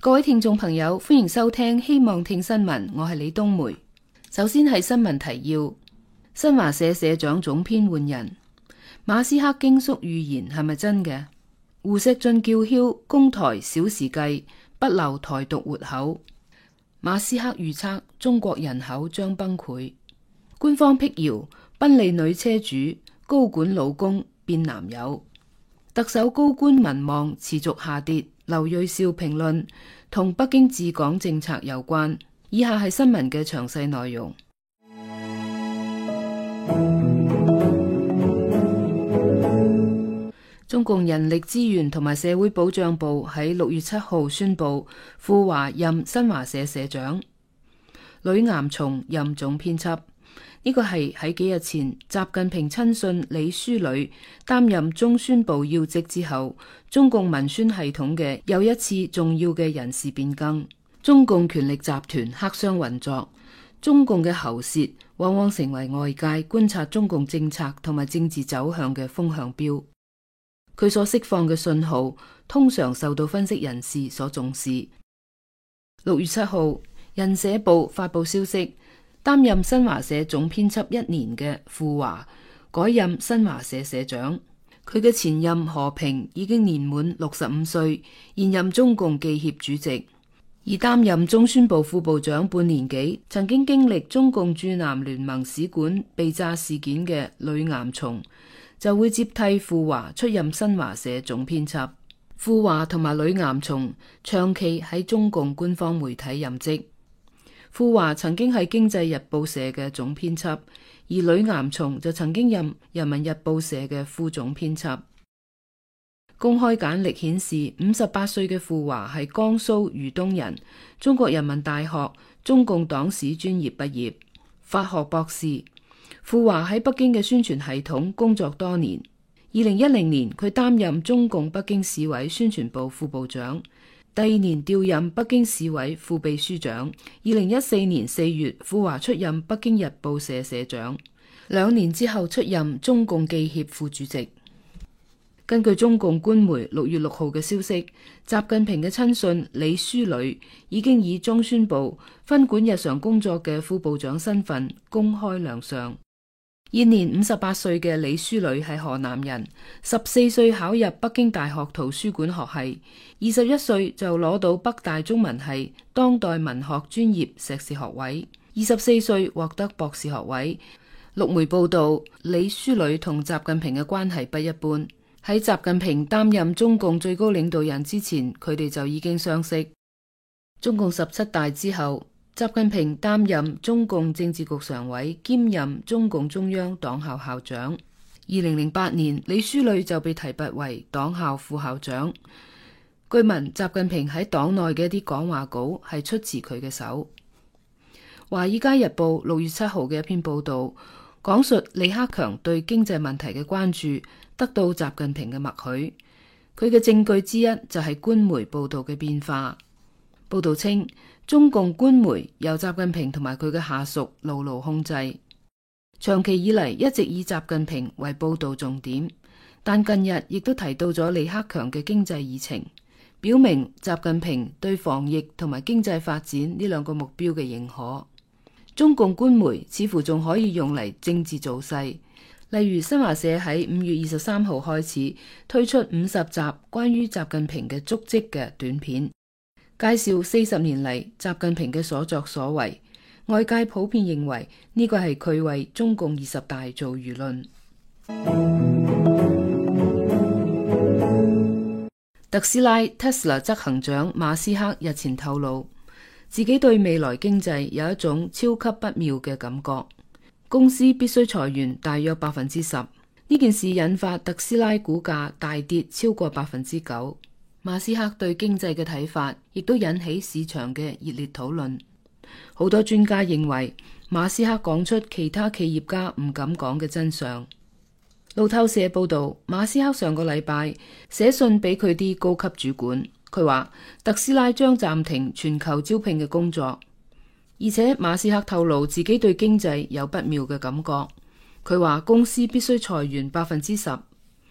各位聽眾朋友，歡迎收聽希望聽新聞，我係李冬梅。首先係新聞提要：新華社社長總編換人，馬斯克經縮預言係咪真嘅？胡錫進叫囂攻台小時計，不留台獨活口。馬斯克預測中國人口將崩潰。官方闢謠賓利女車主高管老公變男友。特首高官民望持續下跌。劉銳紹評論同北京治港政策有關。以下係新聞嘅詳細內容。中共人力資源同埋社會保障部喺6月7號宣布，傅華任新華社社長，呂岩松任總編輯。呢個係喺幾日前，習近平親信李書磊擔任中宣部要職之後，中共文宣系統嘅又一次重要嘅人事變更。中共權力集團黑箱運作，中共嘅喉舌往往成為外界觀察中共政策同埋政治走向嘅風向標。佢所釋放嘅信號通常受到分析人士所重視。6月7號，人社部發布消息，擔任新華社總編輯1年嘅傅華改任新華社社長。佢嘅前任何平已經年滿65歲，現任中共記協主席。而擔任中宣部副部長半年幾，曾經經歷中共駐南聯盟使館被炸事件嘅呂岩松，就會接替傅華出任新華社總編輯。傅華同埋呂岩松長期喺中共官方媒體任職。傅華曾經係經濟日報社嘅總編輯，而呂岩松就曾經任人民日報社嘅副總編輯。公開簡歷顯示，58歲嘅傅華係江蘇豫東人，中國人民大學中共黨史專業畢業，法學博士。傅華喺北京嘅宣傳系統工作多年。2010年，佢擔任中共北京市委宣傳部副部長。第2年調任北京市委副秘書長。2014年4月，傅華出任北京日報社社長。2年之後出任中共記協副主席。根據中共官媒6月6號嘅消息，習近平嘅親信李書磊已經以中宣部分管日常工作嘅副部長身份公開亮相。現年58歲嘅李書磊係河南人，14歲考入北京大學圖書館學系，21歲就攞到北大中文系當代文學專業碩士學位，24歲獲得博士學位。陸媒報道，李書磊同習近平嘅關係不一般。喺習近平擔任中共最高領導人之前，佢哋就已經相識。中共17大之後，習近平擔任中共政治局常委，兼任中共中央黨校校長。2008年，李書磊就被提拔為黨校副校長。據聞，習近平喺黨內嘅一啲講話稿係出自佢嘅手。華爾街日報6月7號嘅一篇報道，講述李克強對經濟問題嘅關注得到習近平嘅默許。佢嘅證據之一就係官媒報道嘅變化。報道稱，中共官媒由習近平同埋佢嘅下屬牢牢控制，長期以嚟一直以習近平為報道重點，但近日亦都提到咗李克強嘅經濟議程，表明習近平對防疫同埋經濟發展呢兩個目標嘅認可。中共官媒似乎仲可以用嚟政治造勢，例如新華社喺5月23號開始推出50集關於習近平嘅足跡嘅短片，介紹40年嚟習近平嘅所作所為。外界普遍認為呢個係佢為中共20大做輿論。特斯拉 Tesla 執行長馬斯克日前透露，自己對未來經濟有一種超級不妙嘅感覺，公司必須裁員大約10%。呢件事引發特斯拉股價大跌超過9%。馬斯克對經濟嘅睇法亦都引起市場嘅熱烈討論。好多專家認為馬斯克講出其他企業家唔敢講嘅真相。路透社報道，馬斯克上個禮拜寫信俾佢啲高級主管，佢話特斯拉將暫停全球招聘嘅工作，而且馬斯克透露自己對經濟有不妙嘅感覺。佢話公司必須裁員10%。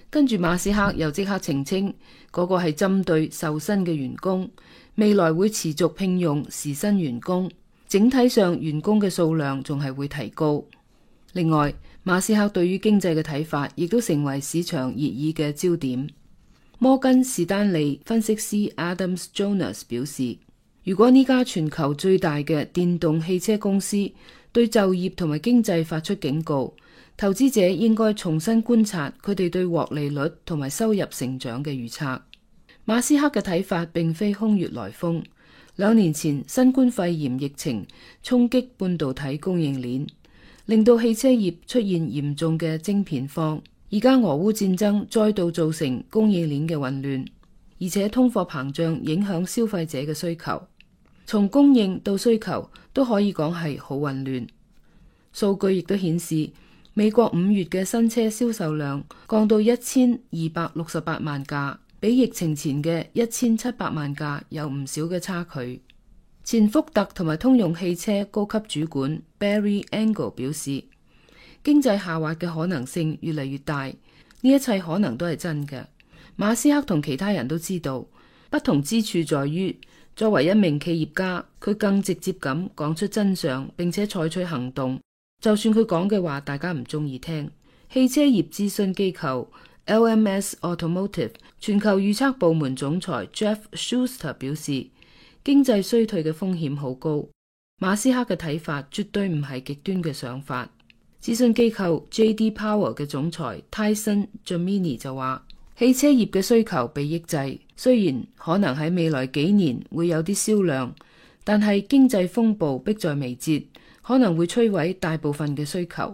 跟住馬斯克又即刻澄清，嗰個係針對受薪嘅員工，未來會持續聘用時薪員工，整體上員工嘅數量仲係會提高。另外，馬斯克對於經濟嘅睇法亦都成為市場熱議嘅焦點。摩根士丹利分析師 Adams Jonas 表示，如果呢家全球最大嘅電動汽車公司對就業同埋經濟發出警告，投資者應該重新觀察佢哋對獲利率同埋收入成長嘅預測。馬斯克嘅睇法並非空穴來風。2年前，新冠肺炎疫情衝擊半導體供應鏈，令到汽車業出現嚴重嘅晶片荒。而家俄烏戰爭再度造成供應鏈嘅混亂，而且通貨膨脹影響消費者嘅需求，從供應到需求都可以講係好混亂。數據亦都顯示，美國5月嘅新車銷售量降到1268萬架，比疫情前嘅1700萬架有唔少嘅差距。前福特同埋通用汽車高級主管 Barry Engle 表示，經濟下滑嘅可能性越嚟越大，呢一切可能都係真嘅。馬斯克同其他人都知道，不同之處在於，作為一名企業家，佢更直接咁講出真相，並且採取行動。就算佢講嘅話大家唔中意聽。汽車業諮詢機構 LMS Automotive 全球預測部門總裁 Jeff Schuster 表示，經濟衰退嘅風險好高。馬斯克嘅睇法絕對唔係極端嘅想法。諮詢機構 JD Power 嘅總裁 Tyson Gemini 就話，汽車業嘅需求被抑制，雖然可能喺未來幾年會有啲銷量，但係經濟風暴迫在眉睫，可能會摧毀大部分嘅需求。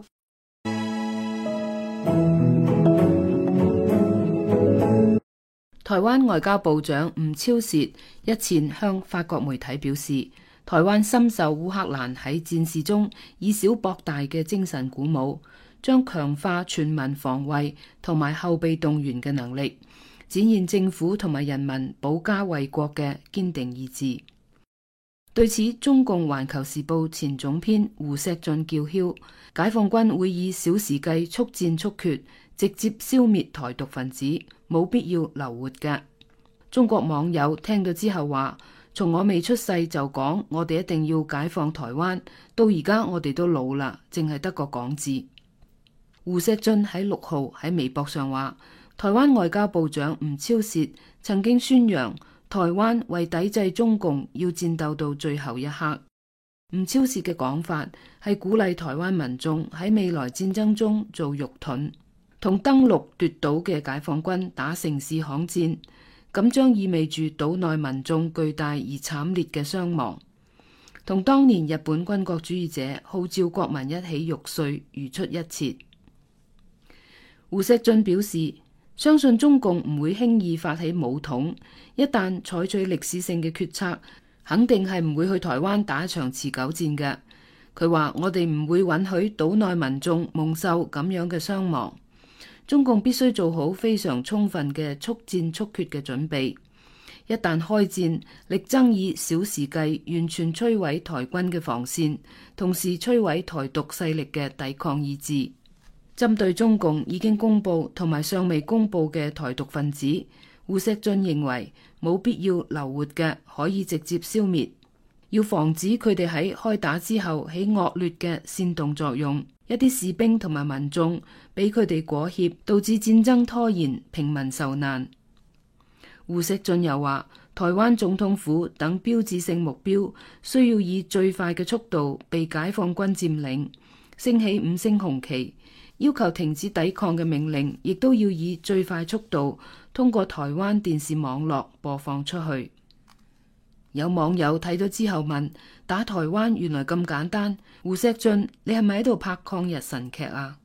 台灣外交部長吳釗燮日前向法國媒體表示，台灣深受烏克蘭喺戰事中以小博大嘅精神鼓舞，將強化全民防衛同埋後備動員嘅能力，展現政府同埋人民保家衛國嘅堅定意志。對此，中共環球時報前總編胡錫進叫囂，解放軍會以小時計速戰速決，直接消滅台獨分子，冇必要留活嘅。中國網友聽到之後話，從我未出世就講我哋一定要解放台灣，到而家我哋都老啦，淨係得個講字。胡錫進喺6號喺微博上話，台灣外交部長吳釗燮曾經宣揚台灣為抵制中共要戰鬥到最後一刻。吳釗燮嘅講法係鼓勵台灣民眾喺未來戰爭中做肉盾，同登陸奪島嘅解放軍打城市巷戰。咁將意味住島內民眾巨大而慘烈嘅傷亡，同當年日本軍國主義者號召國民一起玉碎如出一轍。胡錫進表示，相信中共唔會輕易發起武統，一旦採取歷史性嘅決策，肯定係唔會去台灣打一場持久戰嘅。佢話：我哋唔會允許島內民眾蒙受咁樣嘅傷亡。中共必須做好非常充分嘅速戰速決嘅準備，一旦開戰，力爭以小時計完全摧毀台軍嘅防線，同時摧毀台獨勢力嘅抵抗意志。針對中共已經公布同埋尚未公布嘅台獨分子，胡錫進認為冇必要留活嘅，可以直接消滅，要防止佢哋喺開打之後起惡劣嘅煽動作用。一啲士兵同埋民眾俾佢哋裹挾，導致戰爭拖延，平民受難。胡錫進又話，台灣總統府等標誌性目標需要以最快嘅速度被解放軍佔領，升起5星紅旗，要求停止抵抗嘅命令，亦都要以最快速度通過台灣電視網絡播放出去。有網友睇咗之後問：打台灣原來咁簡單？胡錫進，你係咪喺度拍抗日神劇啊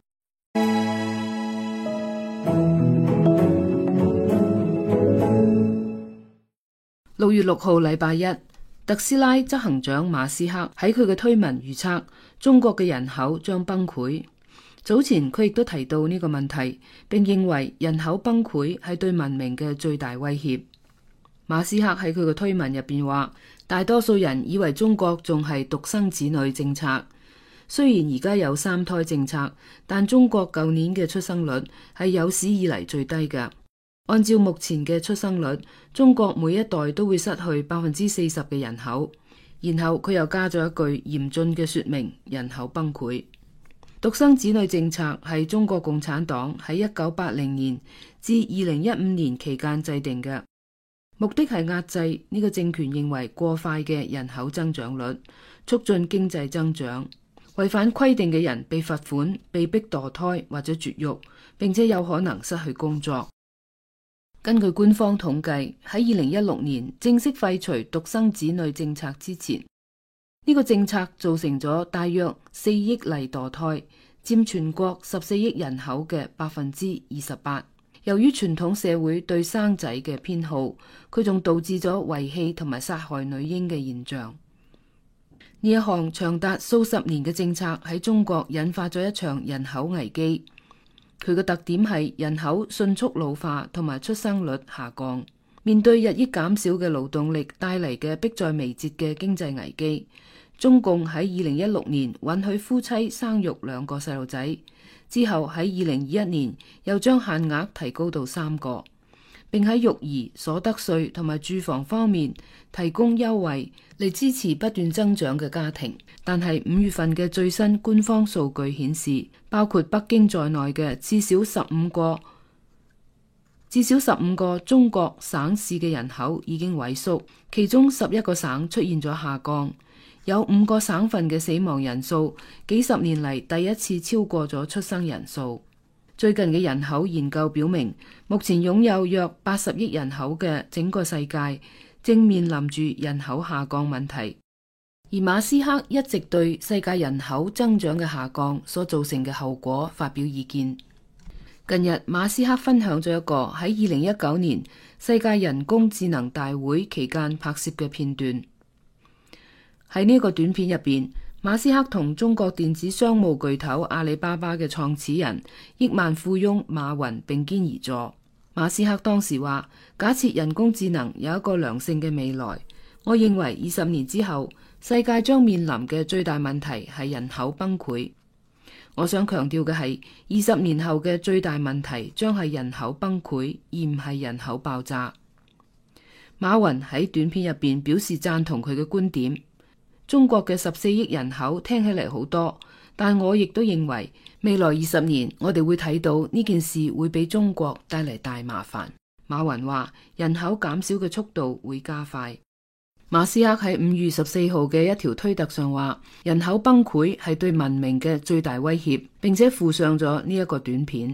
？6月6號禮拜一，特斯拉執行長馬斯克喺佢嘅推文預測中國嘅人口將崩潰。早前佢亦都提到呢個問題，並認為人口崩潰係對文明嘅最大威脅。馬斯克喺佢嘅推文入邊話，大多數人以為中國仲係獨生子女政策， 雖然而家有三胎政策，但中國舊年嘅出生率係有史以嚟最低嘅。按照目前嘅出生率，中國每一代都會失去40%嘅人口。然後佢又加咗一句嚴峻嘅說明：人口崩潰。獨生子女政策係中國共產黨喺1980年至2015年期間制定嘅，目的係壓制呢個政權認為過快嘅人口增長率，促進經濟增長。違反規定嘅人被罰款、被逼墮胎或者絕育，並且有可能失去工作。根據官方統計，喺2016年正式廢除獨生子女政策之前，呢個政策造成咗大約4億例墮胎，佔全國14億人口嘅28%。由於傳統社會對生仔嘅偏好，佢仲導致咗遺棄同埋殺害女嬰嘅現象。呢一項長達數十年嘅政策喺中國引發咗一場人口危機。佢嘅特點係人口迅速老化同埋出生率下降。面對日益減少嘅勞動力帶嚟嘅迫在眉睫嘅經濟危機，中共喺2016年允許夫妻生育2個細路仔，之後喺2021年又將限額提高到3個，並喺育兒、所得稅同埋住房方面提供優惠嚟支持不斷增長嘅家庭。但係5月份嘅最新官方數據顯示，包括北京在內嘅至少15個中國省市嘅人口已經萎縮，其中11個省出現咗下降，有5個省份嘅死亡人數幾十年嚟第一次超過咗出生人數。最近嘅人口研究表明，目前擁有約80億人口嘅整個世界正面臨住人口下降問題。而馬斯克一直對世界人口增長嘅下降所造成嘅後果發表意見。近日，馬斯克分享咗一個喺2019年世界人工智能大會期間拍攝嘅片段。喺呢個短片入邊，馬斯克同中國電子商務巨頭阿里巴巴嘅創始人、億萬富翁馬雲並肩而坐。馬斯克當時話：假設人工智能有一個良性嘅未來，我認為20年之後，世界將面臨嘅最大問題係人口崩潰。我想強調嘅係，20年後嘅最大問題將係人口崩潰，而唔係人口爆炸。馬雲喺短片入邊表示贊同佢嘅觀點。中國嘅14億人口聽起嚟好多，但我亦都認為未來20年我哋會睇到呢件事會俾中國帶嚟大麻煩。馬雲話人口減少嘅速度會加快。馬斯克喺5月14號嘅一條推特上話，人口崩潰係對文明嘅最大威脅，並且附上咗呢一個短片。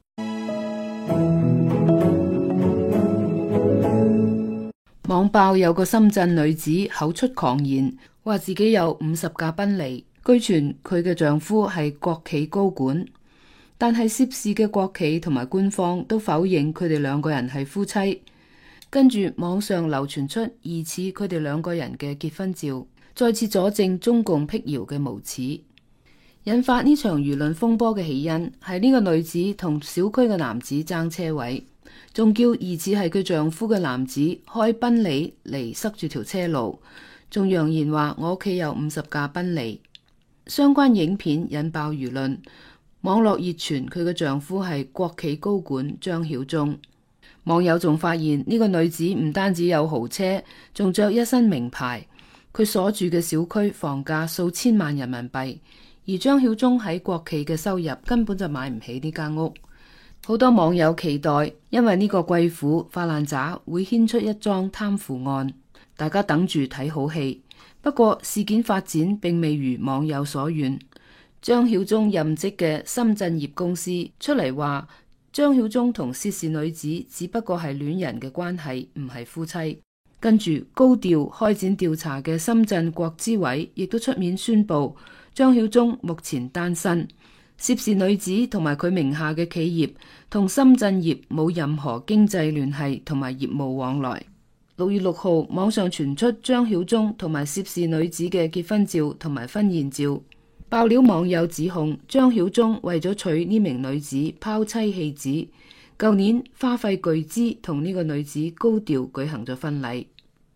網爆有個深圳女子口出狂言，話自己有50架賓利，據傳佢嘅丈夫係國企高管，但係涉事嘅國企同埋官方都否認佢哋2個人係夫妻。跟住網上流傳出疑似佢哋2個人嘅結婚照，再次佐證中共闢謠嘅無恥。引發呢場輿論風波嘅起因係呢個女子同小區嘅男子爭車位，仲叫疑似係佢丈夫嘅男子開賓利嚟塞住條車路，仲揚言話我屋企有50架賓利。相關影片引爆輿論，網絡熱傳佢嘅丈夫係國企高管張曉忠。網友仲發現呢個女子唔單止有豪車，仲着一身名牌。佢所住嘅小區房價數千萬人民幣，而張曉忠喺國企嘅收入根本就買唔起呢間屋。好多網友期待，因為呢個貴婦發爛渣會牽出一樁貪腐案，大家等住睇好戲。不過事件發展並未如網友所願，張曉忠任職嘅深圳業公司出嚟話，張曉忠同涉事女子只不過係戀人嘅關係，唔係夫妻。跟住高調開展調查嘅深圳國資委亦都出面宣布，張曉忠目前單身，涉事女子同埋佢名下嘅企業同深圳業冇任何經濟聯繫同埋業務往來。6月6號，網上傳出張曉忠同埋涉事女子嘅結婚照同埋婚宴照。爆料網友指控張曉忠為咗娶呢名女子拋妻棄子，舊年花費巨資同呢個女子高調舉行咗婚禮。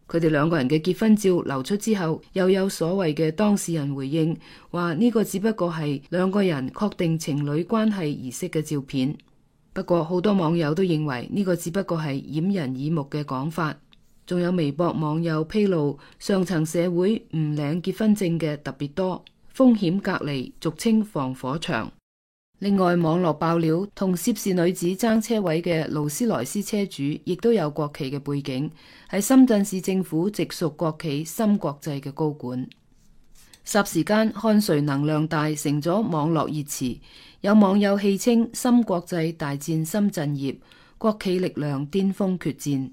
佢哋兩個人嘅結婚照流出之後，又有所謂嘅當事人回應，話呢個只不過係兩個人確定情侶關係儀式嘅照片。不過好多網友都認為呢個只不過係掩人耳目嘅講法。仲有微博網友披露，上層社會唔領結婚證嘅特別多，風險隔離俗稱防火牆。另外，網絡爆料同涉事女子爭車位嘅勞斯萊斯車主，亦都有國企嘅背景，係深圳市政府直屬國企深國際嘅高管。霎時間，看誰能量大成咗網絡熱詞，有網友戲稱深國際大戰深圳業，國企力量巔峰決戰。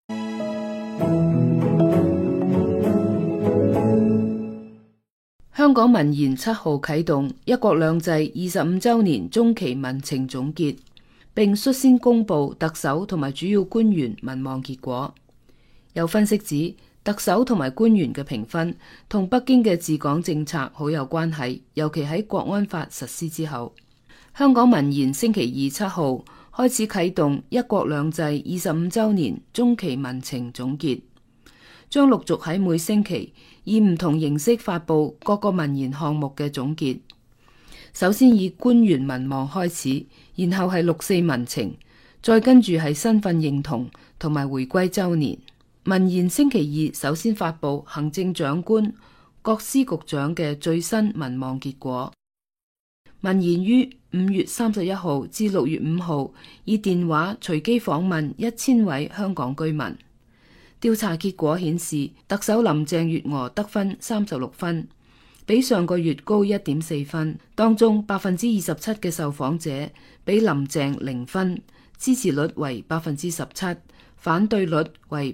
香港民研7號啟動一國兩制25週年中期民情總結，並率先公布特首同埋主要官員民望結果。有分析指，特首同埋官員嘅評分同北京嘅治港政策好有關係，尤其喺國安法實施之後。香港民研星期2 7號開始啟動一國兩制25週年中期民情總結，將陸續喺每星期以唔同形式發布各個民研項目嘅總結。首先以官員民望開始，然後係6.4民情，再跟住係身份認同同埋回歸週年。民研星期2首先發布行政長官、各司局長嘅最新民望結果。民研於5月31號至6月5號以電話隨機訪問1000位香港居民。調查結果顯示，特首林鄭月娥得分36分，比上個月高1.4分。當中27%嘅受訪者俾林鄭0分，支持率為17%，反對率為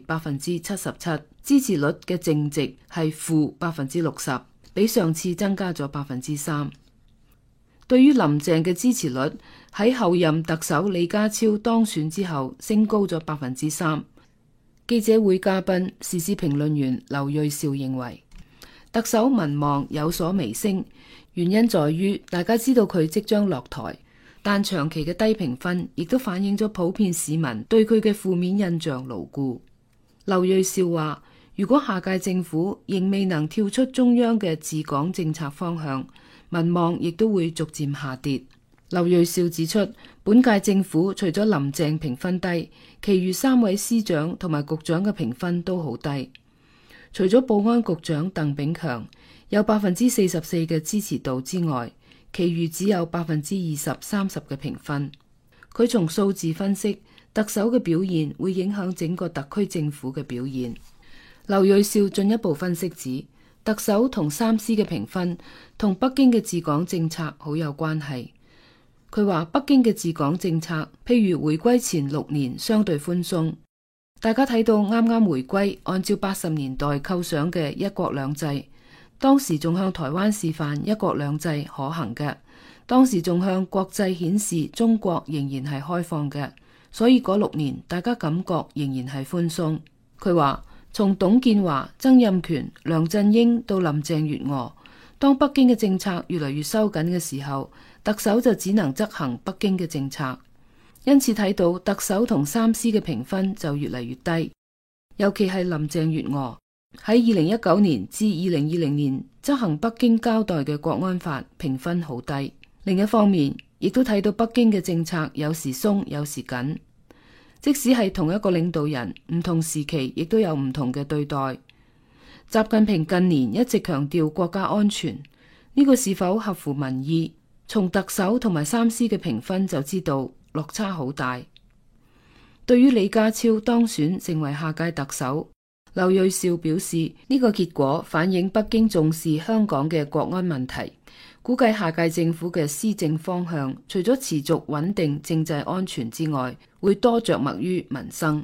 77%，支持率嘅淨值係負60%，比上次增加咗3%。對於林鄭嘅支持率喺後任特首李家超當選之後升高咗3%。記者會嘉賓、時事評論員劉銳紹認為，特首民望有所微升，原因在於大家知道佢即將落台，但長期嘅低評分亦都反映咗普遍市民對佢嘅負面印象牢固。劉銳紹話，如果下屆政府仍未能跳出中央嘅治港政策方向，民望亦都會逐漸下跌。劉銳紹指出，本屆政府除咗林鄭評分低，其餘3位司長同埋局長嘅評分都好低。除咗保安局長鄧炳強有44%嘅支持度之外，其餘只有20%、30%嘅評分。佢從數字分析，特首嘅表現會影響整個特區政府嘅表現。劉銳紹進一步分析指，特首同3司嘅評分同北京嘅治港政策好有關係。佢話北京嘅治港政策，譬如回歸前6年相對寬鬆，大家睇到啱啱回歸，按照80年代構想嘅一國兩制，當時仲向台灣示範一國兩制可行嘅，當時仲向國際顯示中國仍然係開放嘅，所以嗰6年大家感覺仍然係寬鬆。佢話從董建華、曾蔭權、梁振英到林鄭月娥，當北京嘅政策越嚟越收緊嘅時候，特首就只能執行北京嘅政策，因此睇到特首同3司嘅評分就越嚟越低，尤其係林鄭月娥喺2019年至2020年執行北京交代嘅國安法評分好低。另一方面，亦都睇到北京嘅政策有時鬆有時緊，即使係同一個領導人，唔同時期亦都有唔同嘅對待。習近平近年一直強調國家安全，呢個是否合乎民意？從特首同埋3司嘅評分就知道落差好大。對於李家超當選成為下屆特首，劉銳紹表示，呢個結果反映北京重視香港嘅國安問題，估計下屆政府嘅施政方向除咗持續穩定政制安全之外，會多着墨於民生。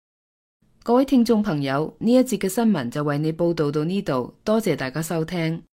各位聽眾朋友，呢一節嘅新聞就為你報道到呢度，多謝大家收聽。